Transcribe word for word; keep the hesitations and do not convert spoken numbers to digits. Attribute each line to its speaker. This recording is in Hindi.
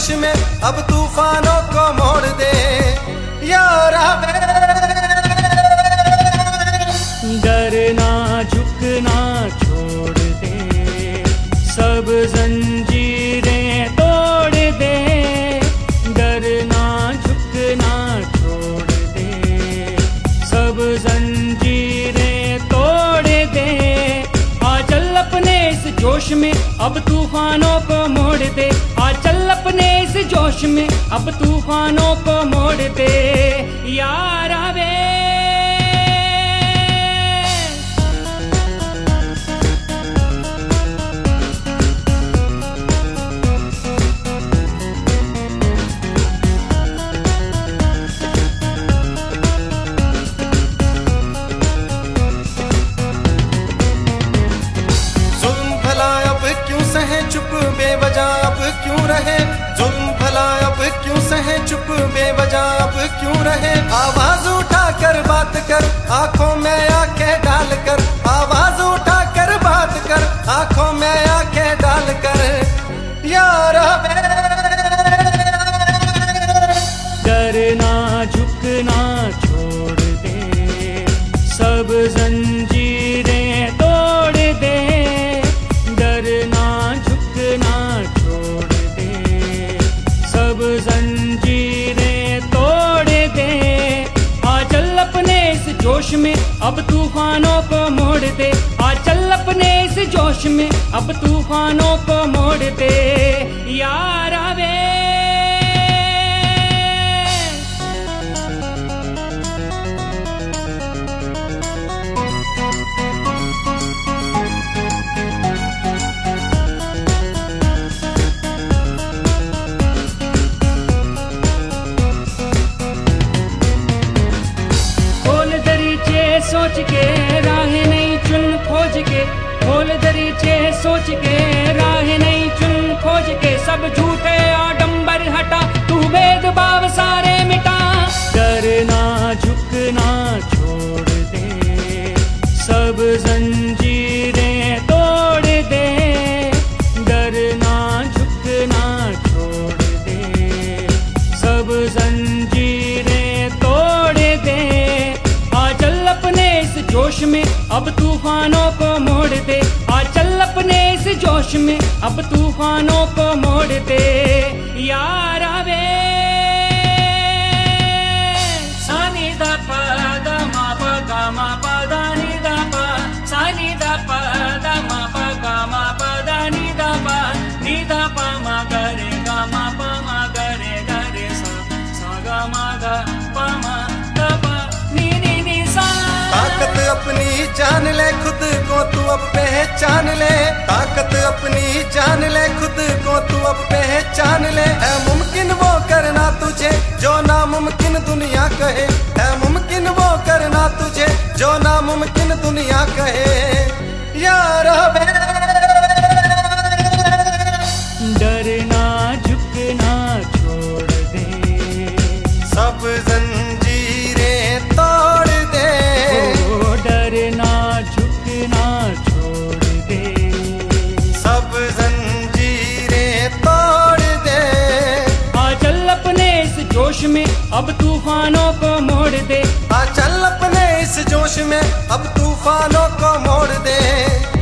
Speaker 1: जोश में अब तूफानों को मोड़ दे यारा वे।
Speaker 2: डरना झुकना छोड़ दे, सब जंजीरें तोड़ दे। डरना झुकना छोड़ दे, सब जंजीरें तोड़ दे। आ चल अपने इस जोश में अब तूफानों को मोड़ दे। आ चल अपने इस जोश में अब तूफानों को मोड़ दे यारा वे। चुप बेवजह अब क्यों रहे, जुल्म भला अब क्यों सहे, चुप बेवजह अब क्यों रहे। आवाज उठा कर बात कर, आंखों में आंखें डाल कर। आवाज उठा कर बात कर, आंखों में आंखें डाल कर यारा वे। डरना झुकना छोड़ दे, सब जंजीरें तोड़ दे। डरना झुकना छोड़ दे, सब जंजीरें तोड़ दे। आ चल अपने इस जोश में अब तूफानों को मोड़ दे। आ चल अपने इस जोश में अब तूफानों को मोड़ दे यारा वे। सोच के राह नहीं चुन खोज के, खोल दरीचे सोच के राह नहीं चुन खोज के। सब झूठे आडंबर हटा, तू भेदभाव सारे मिटा। डरना झुकना छोड़ दे, सब जंजीरें तोड़ दे। डरना झुकना छोड़ दे, सब जंजीरें तोड़ दे। आ चल अपने इस जोश में अब तूफानों को मोड़ दे। आ चल अपने इस जोश में अब तूफानों को मोड़ दे यारा वे। सानी दा पा दा मा पा गा मा पा दा नी दा पा, सानी दा पा दा मा पा गा मा पा दा नी दा पा, नी दा पा मा गा रे गा मा पा मा गा रे गा रे सा, सा गा मा गा पा मा दा पा नी नी नी सा।
Speaker 1: ताकत अपनी जान ले खुद को तू अब पहचान ले। ताकत अपनी जान ले खुद को तू अब पहचान ले। है मुमकिन वो करना तुझे जो नामुमकिन दुनिया कहे। है मुमकिन वो करना तुझे जो नामुमकिन दुनिया कहे यारा वे।
Speaker 2: डरना झुकना छोड़ दे,
Speaker 1: सब जंजीरें तोड़ दे।
Speaker 2: ओ डरना झुकना छोड़ दे,
Speaker 1: सब जंजीरें तोड़ दे।
Speaker 2: आ चल अपने इस जोश में अब तूफानों को मोड़ दे।
Speaker 1: आ चल अपने इस जोश में अब तूफानों को मोड़ दे।